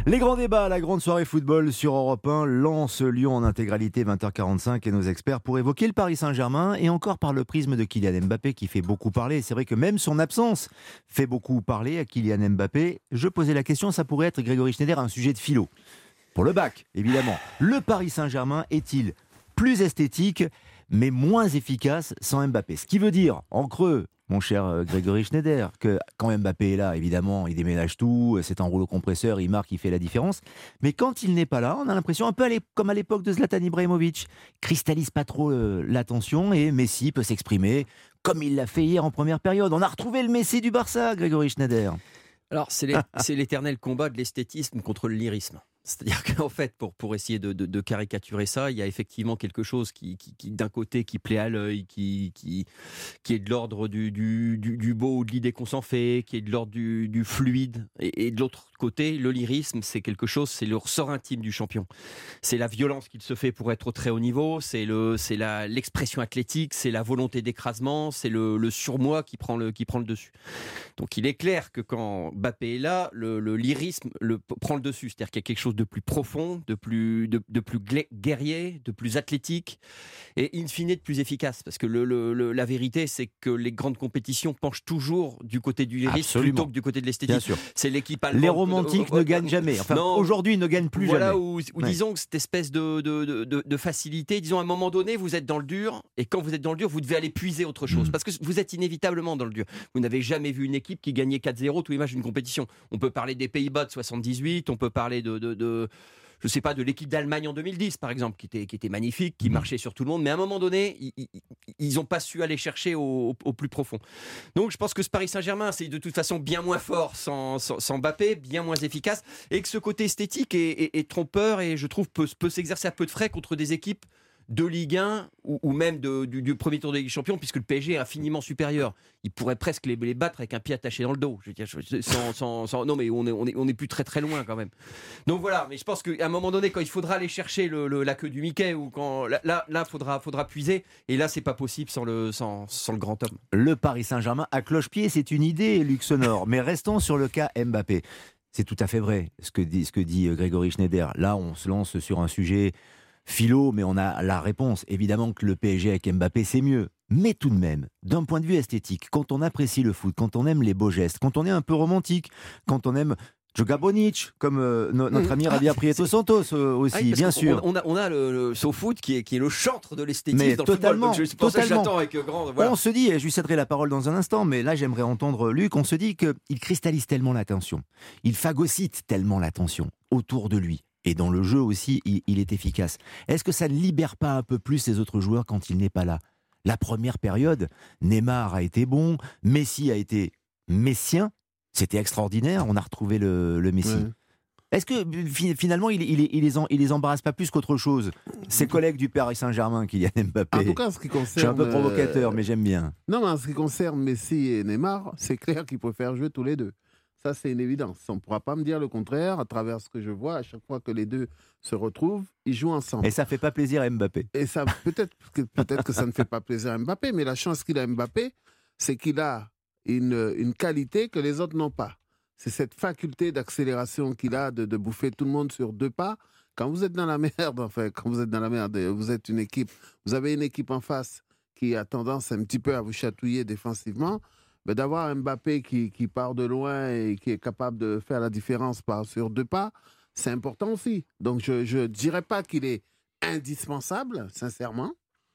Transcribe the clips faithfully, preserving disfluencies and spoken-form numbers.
Les grands débats, la grande soirée football sur Europe un, Lens Lyon en intégralité vingt heures quarante-cinq et nos experts pour évoquer le Paris Saint-Germain et encore par le prisme de Kylian Mbappé qui fait beaucoup parler. C'est vrai que même son absence fait beaucoup parler à Kylian Mbappé. Je posais la question, ça pourrait être, Grégory Schneider, un sujet de philo. Pour le bac, évidemment. Le Paris Saint-Germain est-il plus esthétique mais moins efficace sans Mbappé? Ce qui veut dire, en creux, mon cher Grégory Schneider, que quand Mbappé est là, évidemment, il déménage tout, c'est un rouleau compresseur, il marque, il fait la différence. Mais quand il n'est pas là, on a l'impression, un peu comme à l'époque de Zlatan Ibrahimovic, cristallise pas trop euh, l'attention et Messi peut s'exprimer comme il l'a fait hier en première période. On a retrouvé le Messi du Barça, Grégory Schneider. Alors, c'est, les, c'est l'éternel combat de l'esthétisme contre le lyrisme. C'est-à-dire qu'en fait, pour, pour essayer de, de, de caricaturer ça, il y a effectivement quelque chose qui, qui, qui d'un côté, qui plaît à l'œil, qui, qui, qui est de l'ordre du, du, du, du beau ou de l'idée qu'on s'en fait, qui est de l'ordre du, du fluide. Et, et de l'autre côté, le lyrisme, c'est quelque chose, c'est le ressort intime du champion. C'est la violence qu'il se fait pour être au très haut niveau, c'est, le, c'est la, l'expression athlétique, c'est la volonté d'écrasement, c'est le, le surmoi qui prend le, qui prend le dessus. Donc il est clair que quand Mbappé est là, le, le lyrisme le, prend le dessus. C'est-à-dire qu'il y a quelque chose de plus profond, de plus, de, de plus guerrier, de plus athlétique et in fine de plus efficace. Parce que le, le, le, la vérité, c'est que les grandes compétitions penchent toujours du côté du lyrisme Absolument. plutôt que du côté de l'esthétique. Bien sûr. C'est l'équipe allemande. Les romantiques euh, euh, ne gagnent jamais. Enfin, non, aujourd'hui, ils ne gagnent plus voilà jamais. Où, où ouais. disons que cette espèce de, de, de, de facilité, disons à un moment donné, vous êtes dans le dur et quand vous êtes dans le dur, vous devez aller puiser autre chose. Mmh. Parce que vous êtes inévitablement dans le dur. Vous n'avez jamais vu une équipe qui gagnait quatre zéro tous les matchs d'une compétition. On peut parler des Pays-Bas de soixante-dix-huit, on peut parler de... de, de je sais pas, de l'équipe d'Allemagne en deux mille dix, par exemple, qui était, qui était magnifique, qui mmh. marchait sur tout le monde, mais à un moment donné, ils n'ont pas su aller chercher au, au, au plus profond. Donc je pense que ce Paris Saint-Germain, c'est de toute façon bien moins fort sans, sans, sans Mbappé, bien moins efficace, et que ce côté esthétique est, est, est trompeur, et je trouve peut, peut s'exercer à peu de frais contre des équipes de Ligue un ou, ou même de, du, du premier tour de Ligue des Champions, puisque le P S G est infiniment supérieur. Il pourrait presque les, les battre avec un pied attaché dans le dos. Je veux dire, sans, sans, sans, non, mais on est, on, est, on est plus très très loin quand même. Donc voilà, mais je pense qu'à un moment donné, quand il faudra aller chercher le, le, la queue du Mickey, ou quand, là, là, là faudra, faudra puiser, et là, c'est pas possible sans le, sans, sans le grand homme. Le Paris Saint-Germain à cloche-pied, c'est une idée, Luc Sonore. Mais restons sur le cas Mbappé. C'est tout à fait vrai, ce que dit, ce que dit Grégory Schneider. Là, on se lance sur un sujet philo, mais on a la réponse. Évidemment que le P S G avec Mbappé, c'est mieux. Mais tout de même, d'un point de vue esthétique, quand on apprécie le foot, quand on aime les beaux gestes, quand on est un peu romantique, quand on aime Joga Bonich, comme euh, no, notre ami Javier Prieto Santos euh, aussi, ah oui, bien sûr. On a, on a le, le SoFoot qui est, qui est le chantre de l'esthétisme mais dans totalement, le football. C'est pour totalement. ça que j'attends avec grand... Voilà. On se dit, et je lui céderai la parole dans un instant, mais là j'aimerais entendre Luc, on se dit qu'il cristallise tellement l'attention, il phagocyte tellement l'attention autour de lui. Et dans le jeu aussi, il, il est efficace. Est-ce que ça ne libère pas un peu plus les autres joueurs quand il n'est pas là ? La première période, Neymar a été bon, Messi a été messien, c'était extraordinaire, on a retrouvé le, le Messi. Ouais. Est-ce que finalement, il, il, il, les en, il les embarrasse pas plus qu'autre chose ? Ses collègues du Paris Saint-Germain, Kylian Mbappé. En tout cas, en ce qui concerne... Je suis un peu provocateur, euh... mais j'aime bien. Non, mais en ce qui concerne Messi et Neymar, c'est clair qu'ils préfèrent jouer tous les deux. Ça, c'est une évidence. On ne pourra pas me dire le contraire à travers ce que je vois. À chaque fois que les deux se retrouvent, ils jouent ensemble. Et ça ne fait pas plaisir à Mbappé. Et ça, peut-être, que, peut-être que ça ne fait pas plaisir à Mbappé, mais la chance qu'il a à Mbappé, c'est qu'il a une, une qualité que les autres n'ont pas. C'est cette faculté d'accélération qu'il a de, de bouffer tout le monde sur deux pas. Quand vous êtes dans la merde, enfin, quand vous êtes dans la merde, vous êtes une équipe, vous avez une équipe en face qui a tendance un petit peu à vous chatouiller défensivement. Mais d'avoir un Mbappé qui, qui part de loin et qui est capable de faire la différence par, sur deux pas, c'est important aussi. Donc je ne dirais pas qu'il est indispensable, sincèrement,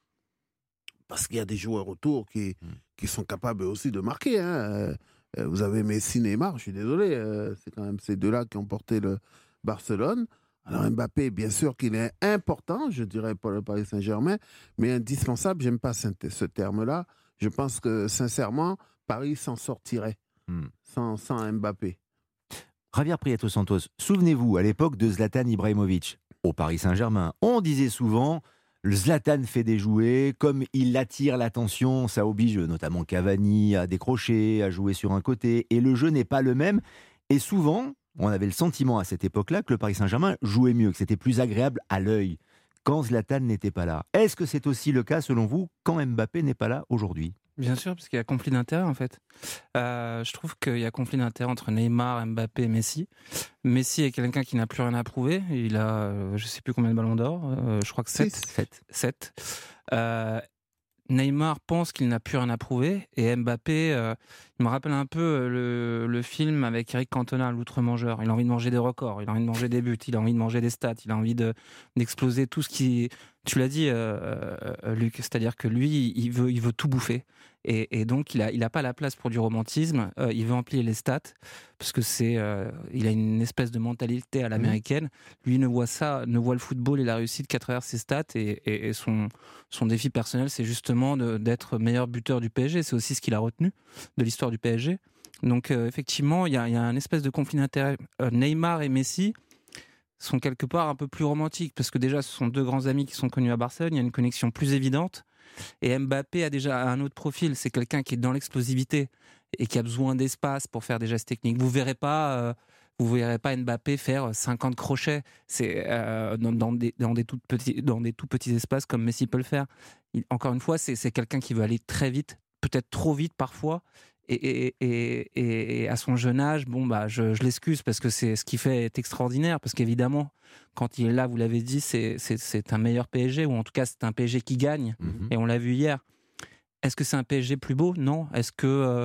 parce qu'il y a des joueurs autour qui, mmh. qui sont capables aussi de marquer. Hein. Euh, vous avez Messi, Neymar, je suis désolé, euh, c'est quand même ces deux-là qui ont porté le Barcelone. Alors Mbappé, bien sûr qu'il est important, je dirais pour le Paris Saint-Germain, mais indispensable, j'aime pas ce terme-là. Je pense que, sincèrement, Paris s'en sortirait hmm. sans, sans Mbappé. Javier Prieto Santos, souvenez-vous, à l'époque de Zlatan Ibrahimovic, au Paris Saint-Germain, on disait souvent, le Zlatan fait des jouets, comme il attire l'attention, ça oblige notamment Cavani à décrocher, à jouer sur un côté, et le jeu n'est pas le même. Et souvent, on avait le sentiment à cette époque-là que le Paris Saint-Germain jouait mieux, que c'était plus agréable à l'œil, quand Zlatan n'était pas là. Est-ce que c'est aussi le cas, selon vous, quand Mbappé n'est pas là aujourd'hui ? Bien sûr, parce qu'il y a conflit d'intérêts en fait. Euh, je trouve qu'il y a conflit d'intérêts entre Neymar, Mbappé et Messi. Messi est quelqu'un qui n'a plus rien à prouver. Il a, euh, je ne sais plus combien de ballons d'or, euh, je crois que sept. sept. Euh, Neymar pense qu'il n'a plus rien à prouver et Mbappé, euh, il me rappelle un peu le, le film avec Eric Cantona, l'outre-mangeur. Il a envie de manger des records, il a envie de manger des buts, il a envie de manger des stats, il a envie de, d'exploser tout ce qui... Tu l'as dit, euh, euh, Luc, c'est-à-dire que lui, il veut, il veut tout bouffer. Et, et donc, il n'a il a pas la place pour du romantisme. Euh, il veut emplir les stats parce que c'est, euh, il a une espèce de mentalité à l'américaine. Lui ne voit ça, ne voit le football et la réussite qu'à travers ses stats. Et, et, et son, son défi personnel, c'est justement de, d'être meilleur buteur du P S G. C'est aussi ce qu'il a retenu de l'histoire du P S G. Donc, euh, effectivement, il y a, il y a un espèce de conflit d'intérêts. Euh, Neymar et Messi sont quelque part un peu plus romantiques parce que déjà, ce sont deux grands amis qui sont connus à Barcelone. Il y a une connexion plus évidente. Et Mbappé a déjà un autre profil, c'est quelqu'un qui est dans l'explosivité et qui a besoin d'espace pour faire des gestes techniques. Vous verrez pas, euh, vous verrez pas Mbappé faire cinquante crochets, c'est euh, dans, dans, des, dans des tout petits, dans des tout petits espaces comme Messi peut le faire. Il, encore une fois, c'est, c'est quelqu'un qui veut aller très vite, peut-être trop vite parfois. Et, et, et, et à son jeune âge, bon bah, je, je l'excuse parce que c'est ce qu'il fait est extraordinaire. Parce qu'évidemment, quand il est là, vous l'avez dit, c'est, c'est, c'est un meilleur P S G, ou en tout cas, c'est un P S G qui gagne. Mm-hmm. Et on l'a vu hier. Est-ce que c'est un P S G plus beau ? Non. Est-ce que euh,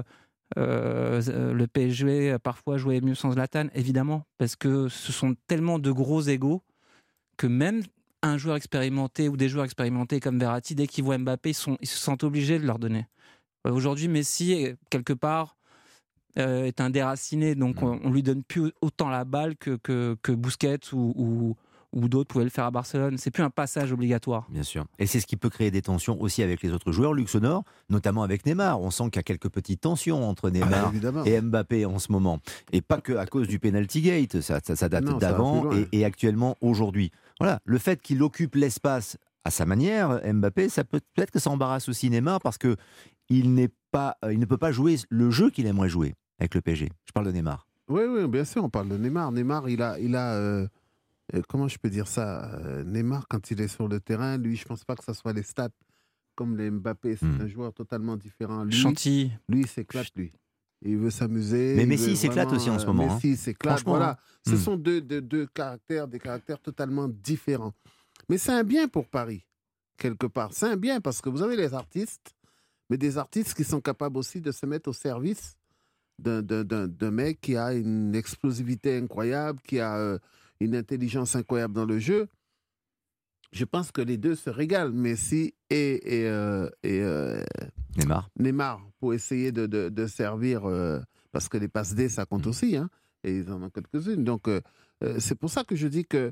euh, le P S G parfois jouait mieux sans Zlatan ? Évidemment. Parce que ce sont tellement de gros égos que même un joueur expérimenté ou des joueurs expérimentés comme Verratti, dès qu'ils voient Mbappé, ils, sont, ils se sentent obligés de leur donner. Aujourd'hui, Messi, quelque part, euh, est un déraciné, donc on, on lui donne plus autant la balle que, que, que Busquets ou, ou, ou d'autres pouvaient le faire à Barcelone. C'est plus un passage obligatoire. Bien sûr. Et c'est ce qui peut créer des tensions aussi avec les autres joueurs, Luc Sonor, notamment avec Neymar. On sent qu'il y a quelques petites tensions entre Neymar ah, et Mbappé en ce moment. Et pas que à cause du penalty gate, ça, ça, ça date non, d'avant ça et, et actuellement aujourd'hui. Voilà, le fait qu'il occupe l'espace à sa manière, Mbappé, ça peut peut-être que ça embarrasse aussi Neymar parce que il n'est pas, il ne peut pas jouer le jeu qu'il aimerait jouer avec le P S G. Je parle de Neymar. Oui, oui, bien sûr, on parle de Neymar. Neymar, il a, il a, euh, comment je peux dire ça euh, Neymar, quand il est sur le terrain, lui, je pense pas que ça soit les stats comme les Mbappé. C'est hmm. un joueur totalement différent. Lui, Chantilly. Lui, il s'éclate, lui. Il veut s'amuser. Mais Messi il s'éclate aussi en ce moment. Messi hein. s'éclate. Voilà. Ce hmm. sont deux, deux, deux caractères, des caractères totalement différents. Mais c'est un bien pour Paris, quelque part. C'est un bien parce que vous avez les artistes, mais des artistes qui sont capables aussi de se mettre au service d'un, d'un, d'un, d'un mec qui a une explosivité incroyable, qui a euh, une intelligence incroyable dans le jeu. Je pense que les deux se régalent, Messi et, et, euh, et euh, Neymar. Neymar, pour essayer de, de, de servir, euh, parce que les passes D, ça compte mmh. aussi, hein, et ils en ont quelques-unes. Donc, euh, euh, c'est pour ça que je dis que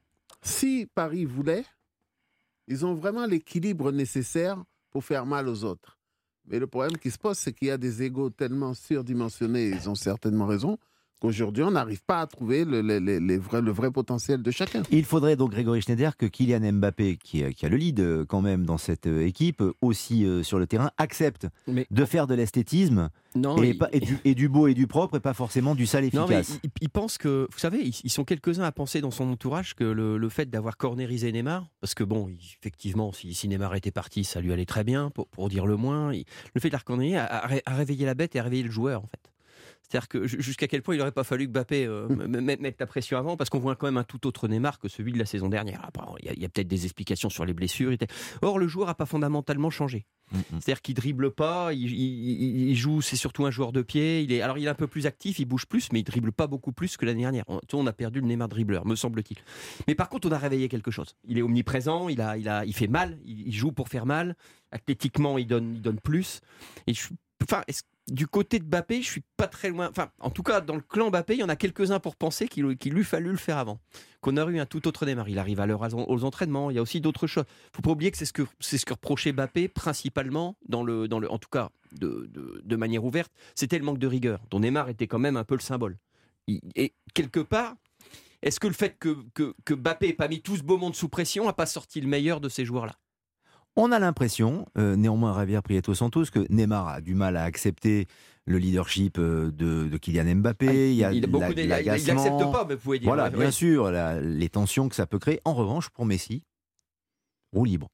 si Paris voulait, ils ont vraiment l'équilibre nécessaire pour faire mal aux autres. Mais le problème qui se pose, c'est qu'il y a des égos tellement surdimensionnés, ils ont certainement raison, qu'aujourd'hui, on n'arrive pas à trouver le, le, le, le, vrai, le vrai potentiel de chacun. Il faudrait donc, Grégory Schneider, que Kylian Mbappé, qui, qui a le lead quand même dans cette équipe, aussi euh, sur le terrain, accepte mais... de faire de l'esthétisme non, et, il... pas, et, du, et du beau et du propre, et pas forcément du sale efficace. Non, mais il, il pense que, vous savez, ils, ils sont quelques-uns à penser dans son entourage que le, le fait d'avoir cornérisé Neymar, parce que bon, effectivement, si, si Neymar était parti, ça lui allait très bien, pour, pour dire le moins, il, le fait de la cornériser a, a, a réveillé la bête et a réveillé le joueur, en fait. C'est-à-dire que jusqu'à quel point il n'aurait pas fallu que Mbappé euh, mette la pression avant, parce qu'on voit quand même un tout autre Neymar que celui de la saison dernière. Il y a, il y a peut-être des explications sur les blessures. Or, le joueur n'a pas fondamentalement changé. Mm-hmm. C'est-à-dire qu'il dribble pas, il, il, il joue, c'est surtout un joueur de pied. Il est, alors il est un peu plus actif, il bouge plus, mais il dribble pas beaucoup plus que l'année dernière. On, on a perdu le Neymar dribbleur, me semble-t-il. Mais par contre, on a réveillé quelque chose. Il est omniprésent, il, a, il, a, il fait mal, il, il joue pour faire mal. Athlétiquement, il donne, il donne plus. Et je, enfin, est-ce du côté de Mbappé, je suis pas très loin. Enfin, en tout cas, dans le clan Mbappé, il y en a quelques-uns pour penser qu'il, qu'il lui fallu le faire avant. Qu'on aurait eu un tout autre Neymar. Il arrive à l'heure aux entraînements. Il y a aussi d'autres choses. Faut pas oublier que c'est ce que c'est ce que reprochait Mbappé principalement dans le dans le en tout cas de de, de manière ouverte. C'était le manque de rigueur. Dont Neymar était quand même un peu le symbole. Il, et quelque part, est-ce que le fait que que que Mbappé ait pas mis tout ce beau monde sous pression a pas sorti le meilleur de ces joueurs-là? On a l'impression, euh, néanmoins Javier Prieto Santos, que Neymar a du mal à accepter le leadership de, de Kylian Mbappé. Ah, il y a il, beaucoup la, il n'accepte pas, mais vous pouvez dire. Voilà, ouais, bien ouais. sûr, la, les tensions que ça peut créer. En revanche, pour Messi, roue libre.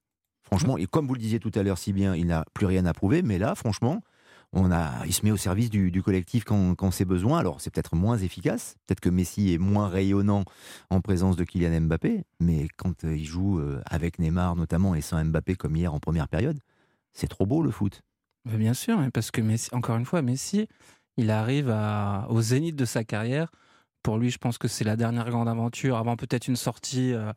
Franchement, et comme vous le disiez tout à l'heure si bien, il n'a plus rien à prouver, mais là, franchement, on a, il se met au service du, du collectif quand, quand c'est besoin. Alors, c'est peut-être moins efficace, peut-être que Messi est moins rayonnant en présence de Kylian Mbappé, mais quand euh, il joue euh, avec Neymar notamment et sans Mbappé comme hier en première période, c'est trop beau le foot. Mais bien sûr, parce que Messi, encore une fois, Messi, il arrive à, au zénith de sa carrière. Pour lui, je pense que c'est la dernière grande aventure, avant peut-être une sortie euh,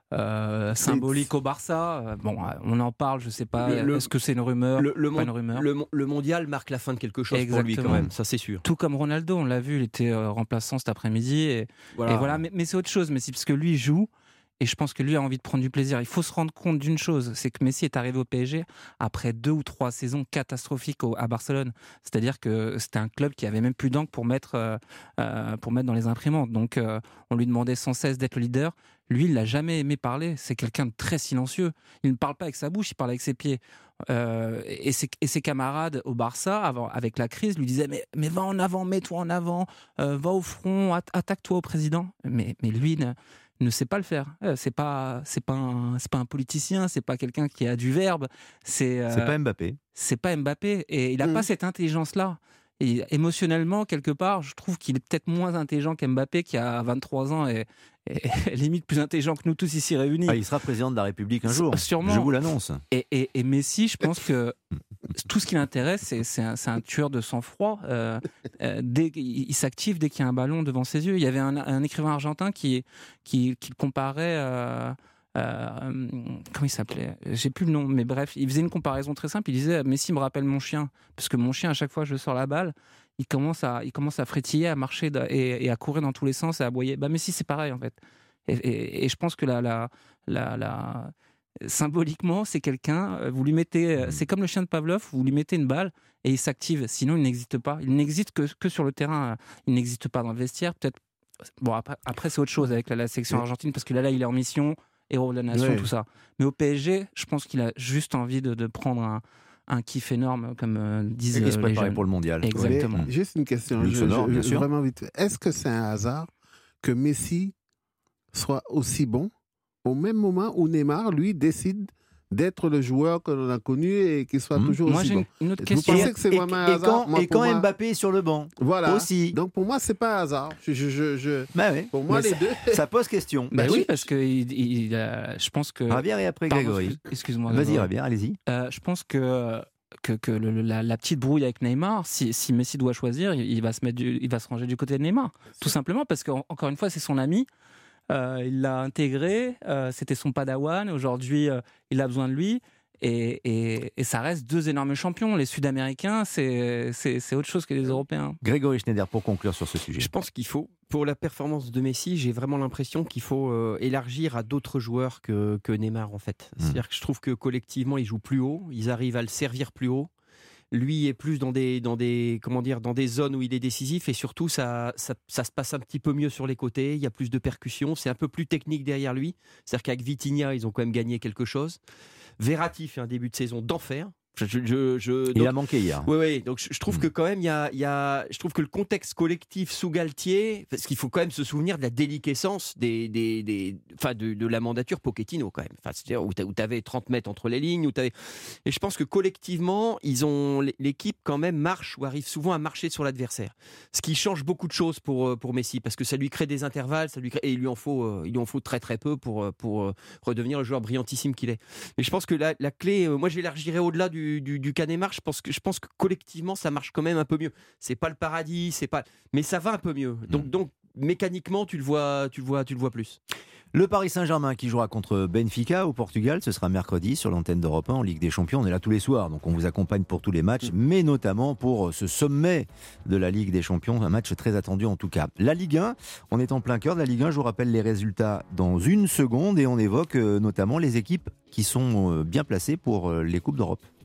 euh, symbolique au Barça. Euh, bon, on en parle, je sais pas. Le, le, est-ce que c'est une rumeur, le, le, pas une rumeur le, le mondial marque la fin de quelque chose. Exactement. Pour lui quand même, ça c'est sûr. Tout comme Ronaldo, on l'a vu, il était euh, remplaçant cet après-midi. Et voilà, et voilà. Mais, mais c'est autre chose, Messi, parce que lui, il joue. Et je pense que lui a envie de prendre du plaisir. Il faut se rendre compte d'une chose, c'est que Messi est arrivé au P S G après deux ou trois saisons catastrophiques au, à Barcelone. C'est-à-dire que c'était un club qui avait même plus d'encre pour mettre euh, euh, pour mettre dans les imprimantes. Donc euh, on lui demandait sans cesse d'être le leader. Lui, il l'a jamais aimé parler. C'est quelqu'un de très silencieux. Il ne parle pas avec sa bouche, il parle avec ses pieds. Euh, et, ses, et ses camarades au Barça, avant, avec la crise, lui disaient mais, mais va en avant, mets-toi en avant, euh, va au front, at- attaque-toi au président. Mais, mais lui ne, ne sait pas le faire. Euh, c'est pas, c'est pas un, c'est pas un politicien, c'est pas quelqu'un qui a du verbe. C'est, euh, c'est pas Mbappé. C'est pas Mbappé. Et il n'a mmh. pas cette intelligence-là. Et émotionnellement, quelque part, je trouve qu'il est peut-être moins intelligent qu'Mbappé, qui a vingt-trois ans et, et, et limite plus intelligent que nous tous ici réunis. Ah, il sera président de la République un jour. Sûrement. Je vous l'annonce. Et, et, et Messi, je pense que tout ce qui l'intéresse, c'est, c'est, un, c'est un tueur de sang-froid. Euh, euh, dès, il, il s'active dès qu'il y a un ballon devant ses yeux. Il y avait un, un écrivain argentin qui, qui, qui le comparait... Euh, Euh, comment il s'appelait ? J'ai plus le nom, mais bref, il faisait une comparaison très simple. Il disait Messi me rappelle mon chien, parce que mon chien, à chaque fois que je sors la balle, il commence à, il commence à frétiller, à marcher et, et à courir dans tous les sens et à aboyer. Bah Messi, c'est pareil en fait. Et, et, et je pense que la, la, la, la, symboliquement, c'est quelqu'un. Vous lui mettez, c'est comme le chien de Pavlov. Vous lui mettez une balle et il s'active. Sinon, il n'existe pas. Il n'existe que, que sur le terrain. Il n'existe pas dans le vestiaire. Peut-être. Bon, après, après c'est autre chose avec la, la section argentine, parce que là, là, il est en mission. Héros de la nation, ouais. Tout ça. Mais au P S G, je pense qu'il a juste envie de, de prendre un, un kiff énorme, comme euh, disent et les se préparer jeunes. pour le mondial. Exactement. Mais, juste une question, je, sonore, je, bien je, sûr. Vraiment vite. Est-ce que c'est un hasard que Messi soit aussi bon au même moment où Neymar, lui, décide d'être le joueur que l'on a connu et qu'il soit mmh. toujours moi, aussi j'ai bon. Une autre Vous question. pensez que c'est et, vraiment un et hasard quand, moi, Et quand moi, Mbappé est sur le banc voilà. aussi. Donc pour moi, c'est pas un hasard. Je, je, je, je... Bah ouais. Pour moi, mais les ça, deux. Ça pose question. Bah oui, parce que il, il, euh, je pense que. Ravière et après Pardon, Grégory. Excuse-moi. Vas-y, Ravière, allez-y. Euh, je pense que. Que, que le, la, la petite brouille avec Neymar, si, si Messi doit choisir, il, il, va se mettre du, il va se ranger du côté de Neymar. Tout simplement parce qu'encore une fois, c'est son ami. Euh, il l'a intégré, euh, c'était son padawan. Aujourd'hui, euh, il a besoin de lui. Et, et, et ça reste deux énormes champions. Les Sud-Américains, c'est, c'est, c'est autre chose que les Européens. Grégory Schneider, pour conclure sur ce sujet. Je pense qu'il faut, pour la performance de Messi, j'ai vraiment l'impression qu'il faut euh, élargir à d'autres joueurs que, que Neymar, en fait. Mmh. C'est-à-dire que je trouve que collectivement, ils jouent plus haut, ils arrivent à le servir plus haut. Lui est plus dans des, dans des, comment dire, dans des zones où il est décisif, et surtout ça, ça, ça se passe un petit peu mieux sur les côtés. Il y a plus de percussions, c'est un peu plus technique derrière lui. C'est-à-dire qu'avec Vitinha, ils ont quand même gagné quelque chose. Verratti fait un début de saison d'enfer. Je, je, je, il donc, a manqué hier. Oui, oui. Donc je, je trouve mmh. que quand même il y a, il y a, je trouve que le contexte collectif sous Galtier, parce qu'il faut quand même se souvenir de la déliquescence des, des, des, enfin de, de la mandature Pochettino quand même. Enfin, c'est-à-dire où tu avais trente mètres entre les lignes, où t'avais... et je pense que collectivement, ils ont, l'équipe quand même marche ou arrive souvent à marcher sur l'adversaire. Ce qui change beaucoup de choses pour pour Messi, parce que ça lui crée des intervalles, ça lui crée, et il lui en faut, il lui en faut très très peu pour pour redevenir le joueur brillantissime qu'il est. Mais je pense que la, la clé, moi j'élargirais au-delà du Du, du, du cas Neymar, je pense que je pense que collectivement ça marche quand même un peu mieux. C'est pas le paradis, c'est pas, mais ça va un peu mieux. Donc mmh. donc mécaniquement tu le vois, tu le vois, tu le vois plus. Le Paris Saint-Germain qui jouera contre Benfica au Portugal, ce sera mercredi sur l'antenne d'Europe un en Ligue des Champions. On est là tous les soirs, donc on vous accompagne pour tous les matchs, mmh. mais notamment pour ce sommet de la Ligue des Champions, un match très attendu en tout cas. La Ligue un, on est en plein cœur de la Ligue un, je vous rappelle les résultats dans une seconde et on évoque notamment les équipes qui sont bien placées pour les Coupes d'Europe.